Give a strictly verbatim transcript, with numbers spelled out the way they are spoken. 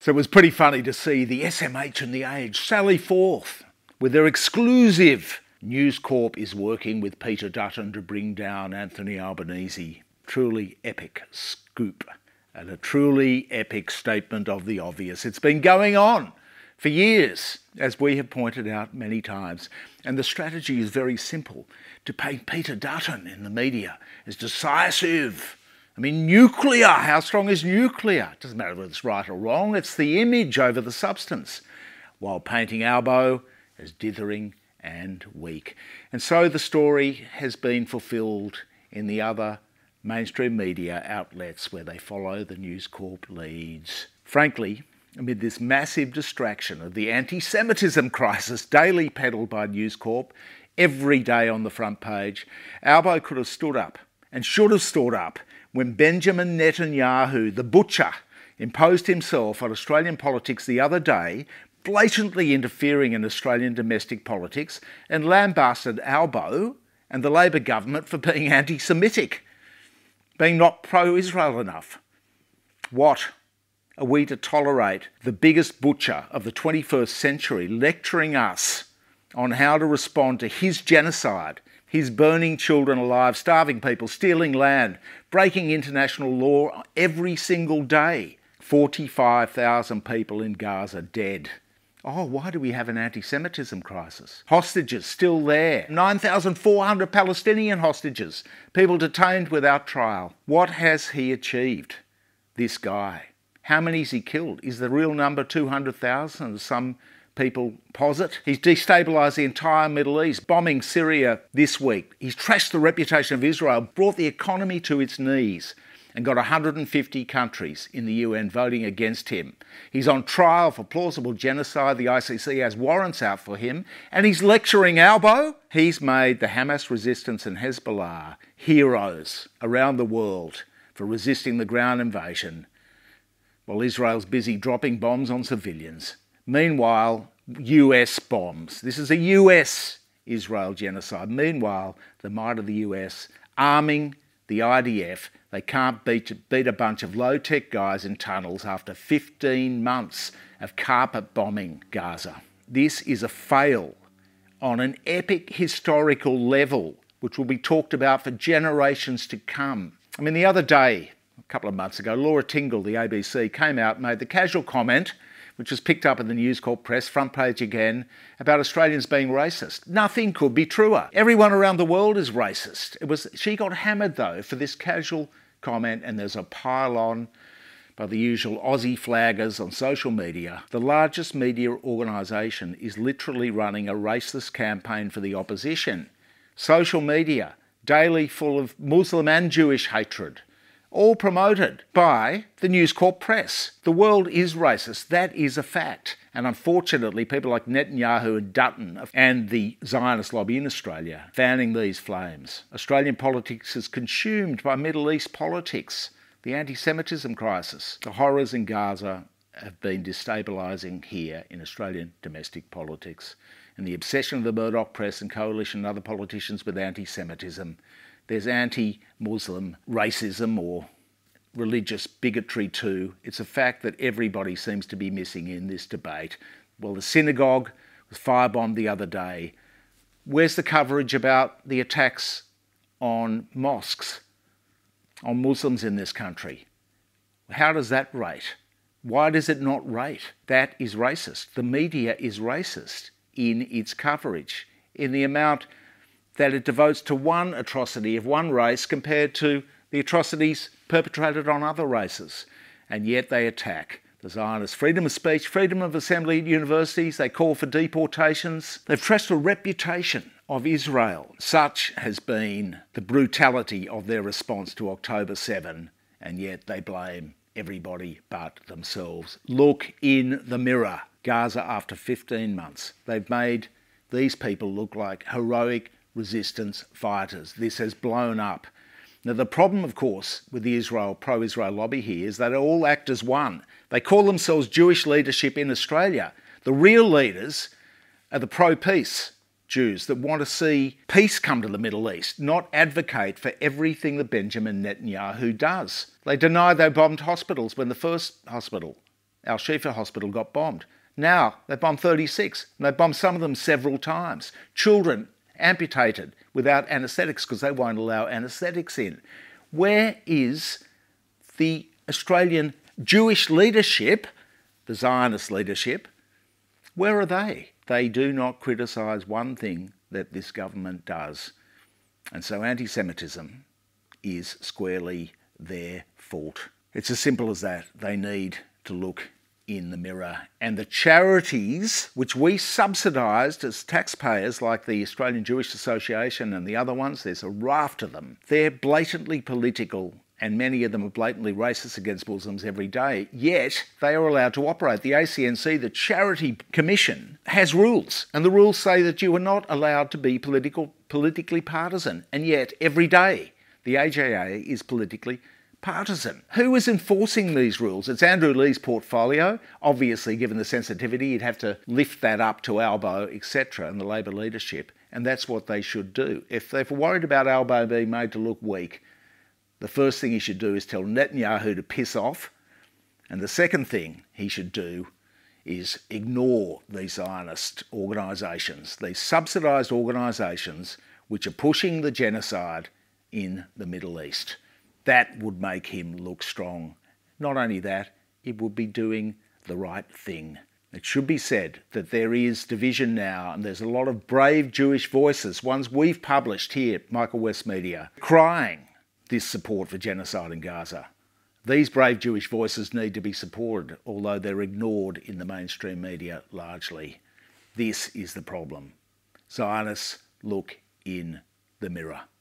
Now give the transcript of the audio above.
So it was pretty funny to see the S M H and the Age sally forth with their exclusive News Corp is working with Peter Dutton to bring down Anthony Albanese. Truly epic scoop and a truly epic statement of the obvious. It's been going on for years, as we have pointed out many times. And the strategy is very simple. To paint Peter Dutton in the media as decisive. I mean, nuclear. How strong is nuclear? It doesn't matter whether it's right or wrong. It's the image over the substance. While painting Albo as dithering and weak. And so the story has been fulfilled in the other mainstream media outlets where they follow the News Corp leads. Frankly, amid this massive distraction of the anti-Semitism crisis daily peddled by News Corp, every day on the front page, Albo could have stood up and should have stood up when Benjamin Netanyahu, the butcher, imposed himself on Australian politics the other day, blatantly interfering in Australian domestic politics, and lambasted Albo and the Labor government for being anti-Semitic, being not pro-Israel enough. What are we to tolerate the biggest butcher of the twenty-first century lecturing us on how to respond to his genocide, his burning children alive, starving people, stealing land, breaking international law every single day? forty-five thousand people in Gaza dead. Oh, why do we have an anti-Semitism crisis? Hostages still there. nine thousand four hundred Palestinian hostages. People detained without trial. What has he achieved, this guy? How many has he killed? Is the real number two hundred thousand, as some people posit? He's destabilised the entire Middle East, bombing Syria this week. He's trashed the reputation of Israel, brought the economy to its knees, and got one hundred fifty countries in the U N voting against him. He's on trial for plausible genocide. The I C C has warrants out for him. And he's lecturing Albo. He's made the Hamas resistance and Hezbollah heroes around the world for resisting the ground invasion, while Israel's busy dropping bombs on civilians. Meanwhile, U S bombs. This is a U S Israel genocide. Meanwhile, the might of the U S arming the I D F. They can't beat, beat a bunch of low-tech guys in tunnels after fifteen months of carpet bombing Gaza. This is a fail on an epic historical level, which will be talked about for generations to come. I mean, the other day, a couple of months ago, Laura Tingle, the A B C, came out and made the casual comment, which was picked up in the News Corp press, front page again, about Australians being racist. Nothing could be truer. Everyone around the world is racist. It was, she got hammered, though, for this casual comment, and there's a pile-on by the usual Aussie flaggers on social media. The largest media organisation is literally running a racist campaign for the opposition. Social media, daily full of Muslim and Jewish hatred, all promoted by the News Corp press. The world is racist. That is a fact. And unfortunately, people like Netanyahu and Dutton and the Zionist lobby in Australia fanning these flames. Australian politics is consumed by Middle East politics. The anti-Semitism crisis, the horrors in Gaza have been destabilising here in Australian domestic politics. And the obsession of the Murdoch press and coalition and other politicians with anti-Semitism. There's anti-Muslim racism or religious bigotry too. It's a fact that everybody seems to be missing in this debate. Well, the synagogue was firebombed the other day. Where's the coverage about the attacks on mosques, on Muslims in this country? How does that rate? Why does it not rate? That is racist. The media is racist in its coverage, in the amount that it devotes to one atrocity of one race compared to the atrocities perpetrated on other races. And yet they attack the Zionists. Freedom of speech, freedom of assembly at universities, they call for deportations. They've trashed the reputation of Israel. Such has been the brutality of their response to October seventh, and yet they blame everybody but themselves. Look in the mirror. Gaza after fifteen months. They've made these people look like heroic resistance fighters. This has blown up. Now, the problem, of course, with the Israel, pro-Israel lobby here is that they all act as one. They call themselves Jewish leadership in Australia. The real leaders are the pro-peace Jews that want to see peace come to the Middle East, not advocate for everything that Benjamin Netanyahu does. They deny they bombed hospitals when the first hospital Al-Shifa Hospital got bombed. Now they've bombed thirty-six, and they've bombed some of them several times. Children amputated without anaesthetics because they won't allow anaesthetics in. Where is the Australian Jewish leadership, the Zionist leadership? Where are they? They do not criticise one thing that this government does. And so anti-Semitism is squarely their fault. It's as simple as that. They need to look in the mirror. And the charities which we subsidised as taxpayers, like the Australian Jewish Association and the other ones, there's a raft of them, they're blatantly political, and many of them are blatantly racist against Muslims every day, yet they are allowed to operate. The A C N C, the Charity Commission, has rules, and the rules say that you are not allowed to be political, politically partisan, and yet every day the A J A is politically partisan. Who is enforcing these rules? It's Andrew Lee's portfolio. Obviously, given the sensitivity, you'd have to lift that up to Albo, et cetera, and the Labor leadership, and that's what they should do. If they're worried about Albo being made to look weak, the first thing he should do is tell Netanyahu to piss off, and the second thing he should do is ignore these Zionist organisations, these subsidised organisations which are pushing the genocide in the Middle East. That would make him look strong. Not only that, it would be doing the right thing. It should be said that there is division now, and there's a lot of brave Jewish voices, ones we've published here at Michael West Media, crying this support for genocide in Gaza. These brave Jewish voices need to be supported, although they're ignored in the mainstream media largely. This is the problem. Zionists look in the mirror.